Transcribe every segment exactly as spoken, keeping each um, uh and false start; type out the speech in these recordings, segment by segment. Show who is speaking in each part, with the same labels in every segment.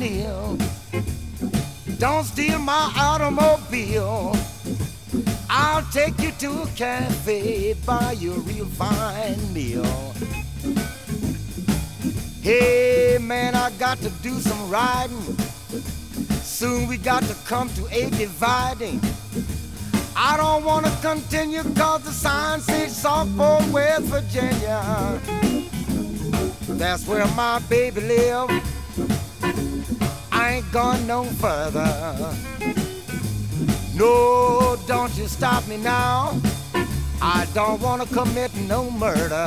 Speaker 1: McNeil, don't steal my automobile. I'll take you to a cafe, buy you a real fine meal. Hey man, I got to do some riding. Soon we got to come to a dividing. I don't want to continue cause the sign says Southport, West Virginia. That's where my baby live. I ain't gone no further. No, don't you stop me now. I don't want to commit no murder.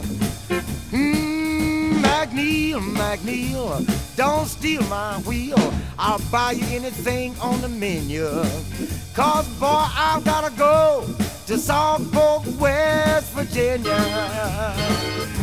Speaker 1: Hmm, McNeil, McNeil, don't steal my wheel. I'll buy you anything on the menu. Cause boy, I've gotta go to Southport, West Virginia.